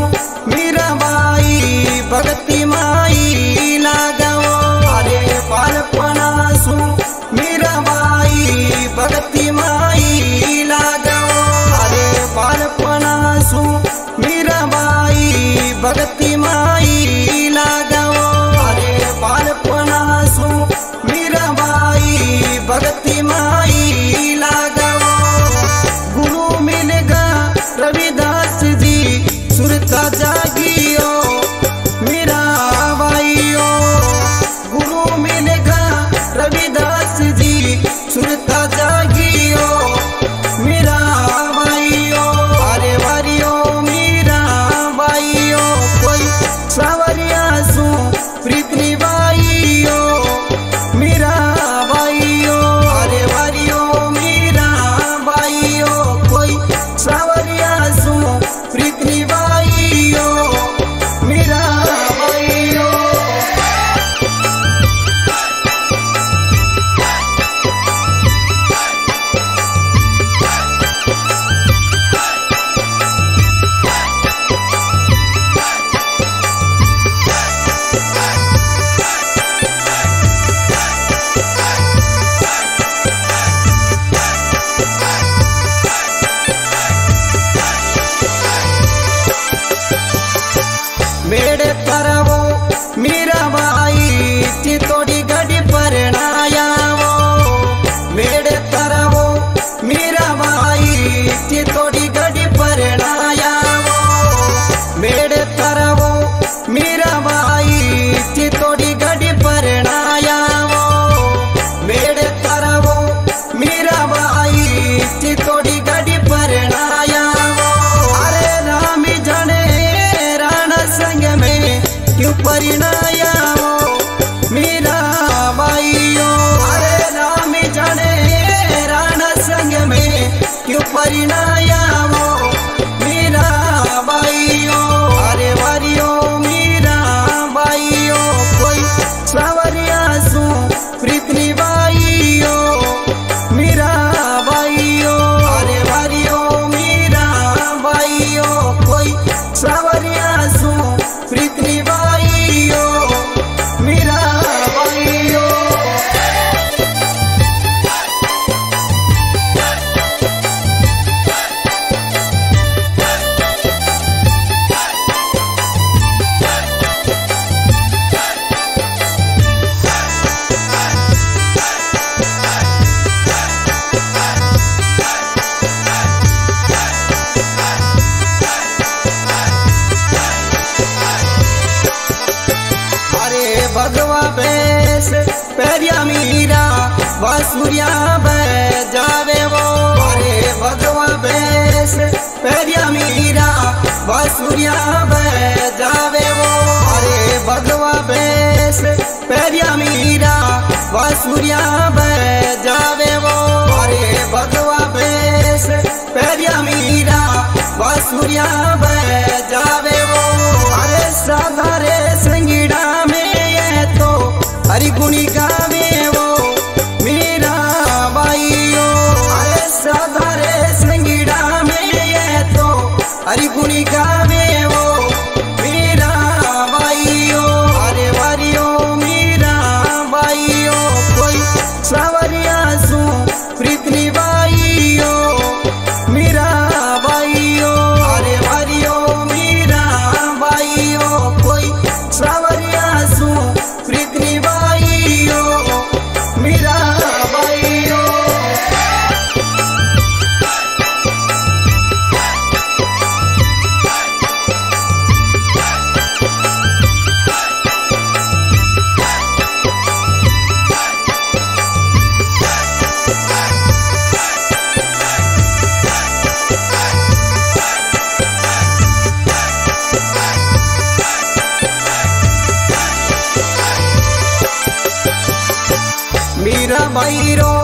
मीराबाई भगती माई लागवो। अरे बालपणासू मीराबाई भगती माई लागवो। अरे बालपणासू मीराबाई भगती माई लागवो। अरे बालपणासू मीराबाई भगती माई लागवो। गुरु मिलगा रविदास जी सुरता जागियो मीराबाईओ। गुरु मिलगा रविदास जी सुरता जागियो मीराबाईओ। अरे वारियो मीराबाईओ कोई सावरिया सू प्रीतनी बाईओ मीराबाईओ। अरे वारियो मीराबाईओ कोई सावरिया सू प्रीतनी बाईओ मीराबाईओ। मेरे तरवो मीराबाई चितोड़ी गड़ी परणायावो। मेरे तरवो मीराबाई चितोड़ी गड़ी परणायावो। मेरे तरवो मीराबाई चितोड़ी गड़ी परणायावो। मेरे तरवो मीराबाई चितोड़ी गड़ी परणायावो। अरे रामी जाने संग में क्यों परिणायावो मीराबाईओ। अरे राम जाने राणा संग में क्यों परिणायावो मीराबाईओ। अरे वारियो मीराबाईओ कोई सावरिया सू प्रीतनी बाईओ मीराबाईओ। अरे वारियो मीराबाईओ कोई सावरिया सू प्रीतनी बाईओ मीराबाईओ। भगवा बेस पैरिया मीरा बांसुरिया बजावे वो। अरे भगवा बेस पैरिया मीरा बांसुरिया बजावे वो। अरे भगवा बेस पैरिया मीरा बांसुरिया बजावे वो। अरे भगवा बेस पैरिया मीरा बांसुरिया बजावे वो। अरे साधारे संगीड़ा में हरि गुणी गावे वो मीराबाईओ। अरे साधारे संगीड़ा में ये तो हरि गुणी गावे वो मीराबाईओ। अरे वारियो मीराबाईओ कोई सावरिया सू प्रीतनी बाईओ मीराबाईओ। अरे वारियो मीराबाईओ कोई सावरिया सू प्रीतनी बाईओ मीराबाईओ। मीराबाई रो